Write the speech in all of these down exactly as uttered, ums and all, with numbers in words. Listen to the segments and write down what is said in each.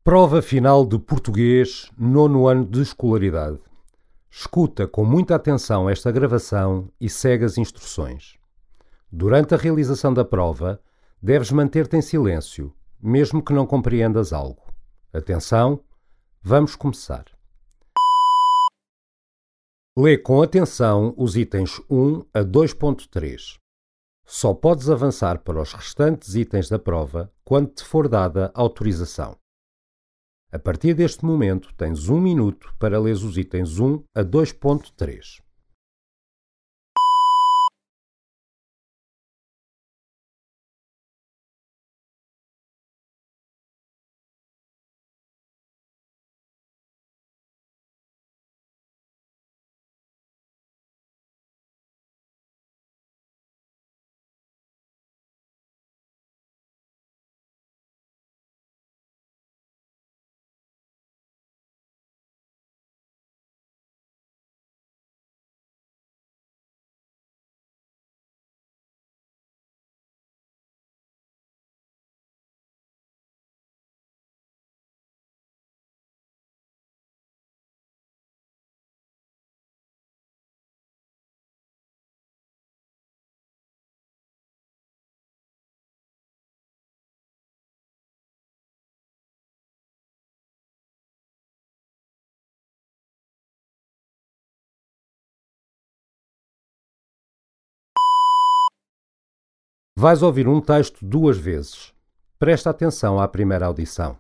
Prova final de português, nono ano de escolaridade. Escuta com muita atenção esta gravação e segue as instruções. Durante a realização da prova, deves manter-te em silêncio, mesmo que não compreendas algo. Atenção, vamos começar. Lê com atenção os itens um a dois ponto três. Só podes avançar para os restantes itens da prova quando te for dada autorização. A partir deste momento, tens um minuto para ler os itens um a dois ponto três. Vais ouvir um texto duas vezes. Presta atenção à primeira audição.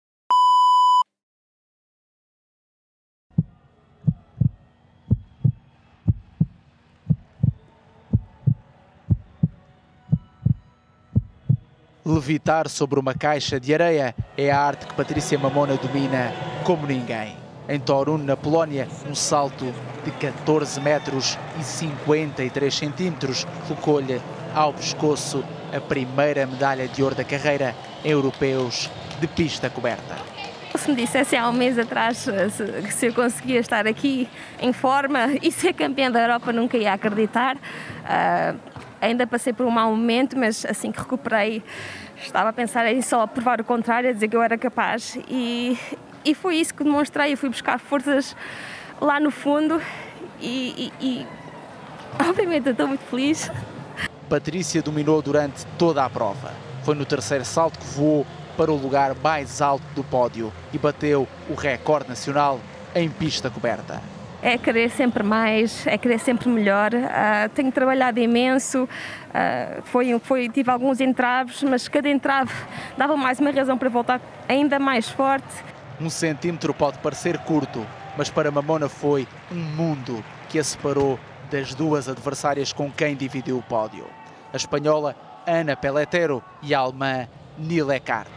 Levitar sobre uma caixa de areia é a arte que Patrícia Mamona domina como ninguém. Em Torun, na Polónia, um salto de catorze metros e cinquenta e três centímetros colocou-lhe ao pescoço a primeira medalha de ouro da carreira em europeus de pista coberta. Se me dissessem há um mês atrás se, se eu conseguia estar aqui em forma e ser campeã da Europa, nunca ia acreditar. Uh, ainda passei por um mau momento, mas assim que recuperei estava a pensar em só provar o contrário, a dizer que eu era capaz, e, e foi isso que demonstrei. Eu fui buscar forças lá no fundo e, e, e obviamente eu estou muito feliz. Patrícia dominou durante toda a prova. Foi no terceiro salto que voou para o lugar mais alto do pódio e bateu o recorde nacional em pista coberta. É querer sempre mais, é querer sempre melhor. Uh, tenho trabalhado imenso, uh, foi, foi, tive alguns entraves, mas cada entrave dava mais uma razão para voltar ainda mais forte. Um centímetro pode parecer curto, mas para Mamona foi um mundo que a separou das duas adversárias com quem dividiu o pódio. A espanhola Ana Peleteiro e a alemã Nile Eckart.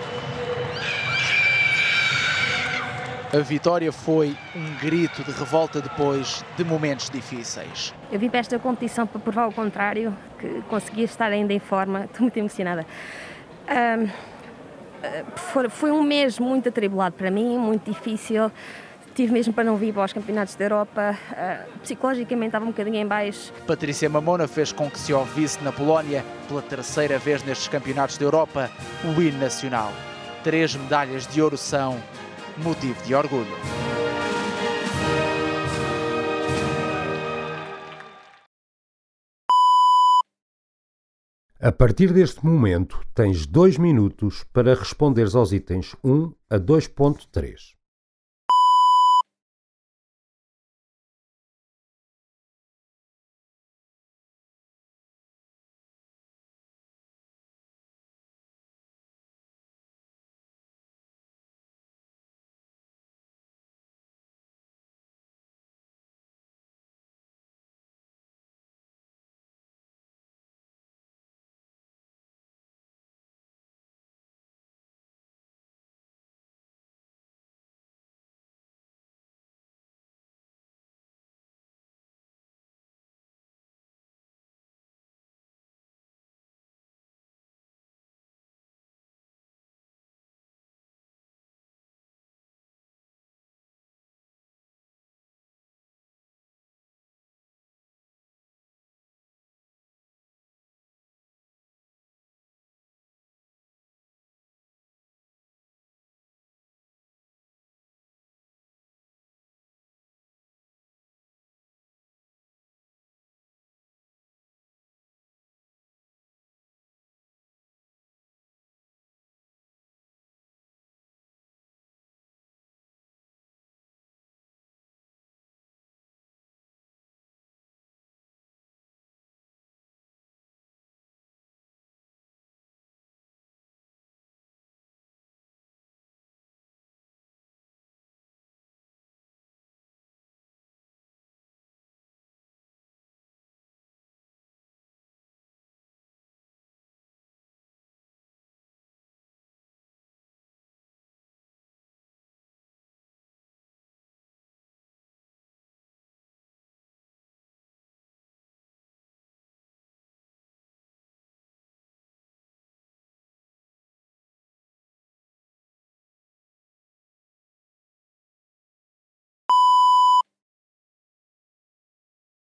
A vitória foi um grito de revolta depois de momentos difíceis. Eu vim para esta competição para provar o contrário, que conseguia estar ainda em forma. Estou muito emocionada. Um, foi, foi um mês muito atribulado para mim, muito difícil. Tive mesmo para não vir para os campeonatos da Europa. Uh, psicologicamente estava um bocadinho em baixo. Patrícia Mamona fez com que se ouvisse na Polónia, pela terceira vez nestes campeonatos da Europa, o hino nacional. Três medalhas de ouro são motivo de orgulho. A partir deste momento, tens dois minutos para responderes aos itens um a dois ponto três.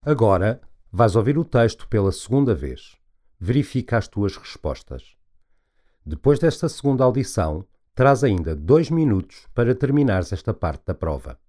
Agora vais ouvir o texto pela segunda vez. Verifica as tuas respostas. Depois desta segunda audição, terás ainda dois minutos para terminares esta parte da prova.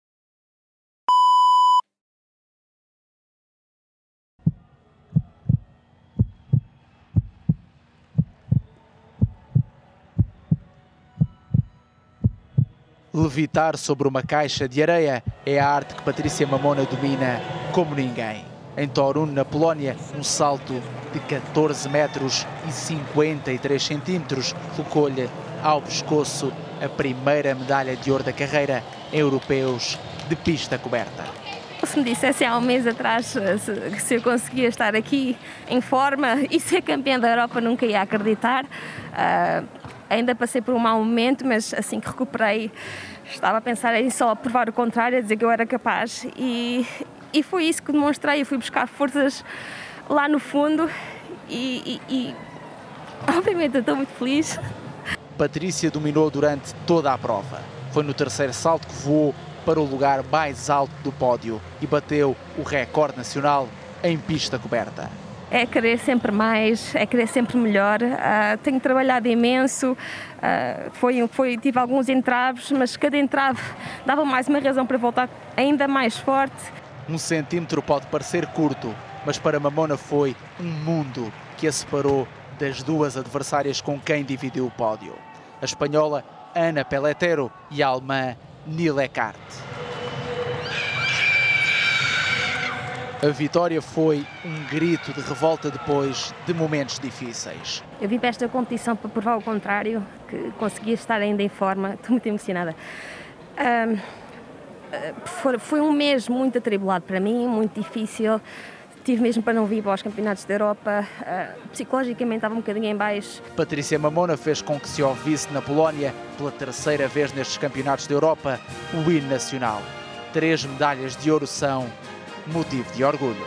Levitar sobre uma caixa de areia é a arte que Patrícia Mamona domina como ninguém. Em Torun, na Polónia, um salto de catorze metros e cinquenta e três centímetros colocou-lhe ao pescoço a primeira medalha de ouro da carreira em europeus de pista coberta. Se me dissesse há um mês atrás se, se eu conseguia estar aqui em forma e ser campeã da Europa, nunca ia acreditar. Uh, ainda passei por um mau momento, mas assim que recuperei, estava a pensar em só provar o contrário, a dizer que eu era capaz. E, e foi isso que demonstrei. Eu fui buscar forças lá no fundo e, e, e obviamente eu estou muito feliz. Patrícia dominou durante toda a prova. Foi no terceiro salto que voou para o lugar mais alto do pódio e bateu o recorde nacional em pista coberta. É querer sempre mais, é querer sempre melhor. Uh, tenho trabalhado imenso, uh, foi, foi, tive alguns entraves, mas cada entrave dava mais uma razão para voltar ainda mais forte. Um centímetro pode parecer curto, mas para Mamona foi um mundo que a separou das duas adversárias com quem dividiu o pódio. A espanhola Ana Peleteiro e a alemã Nile Eckart. A vitória foi um grito de revolta depois de momentos difíceis. Eu vim para esta competição para provar o contrário, que conseguia estar ainda em forma. Estou muito emocionada. Um, foi, foi um mês muito atribulado para mim, muito difícil. Tive mesmo para não vir para os campeonatos da Europa. Uh, psicologicamente estava um bocadinho em baixo. Patrícia Mamona fez com que se ouvisse na Polónia, pela terceira vez nestes campeonatos da Europa, o hino nacional. Três medalhas de ouro são motivo de orgulho.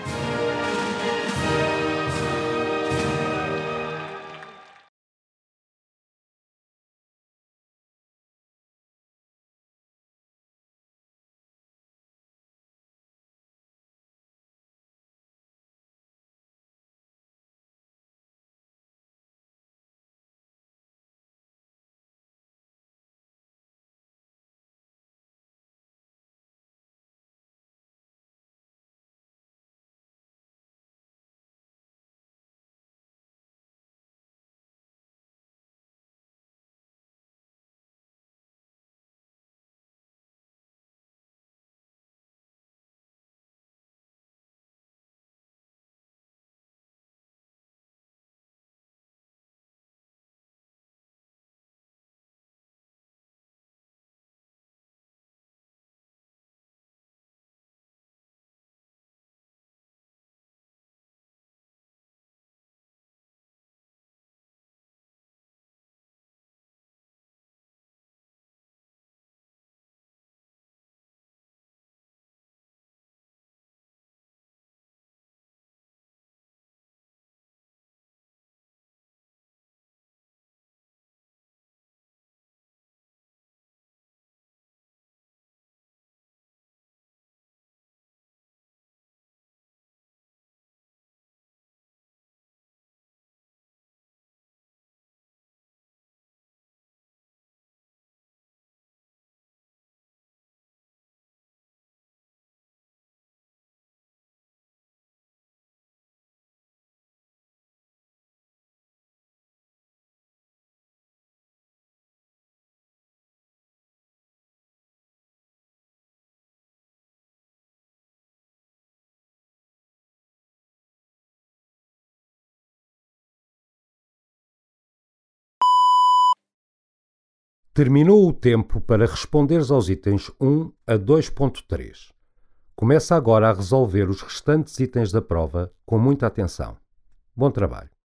Terminou o tempo para responderes aos itens um a dois ponto três. Começa agora a resolver os restantes itens da prova com muita atenção. Bom trabalho!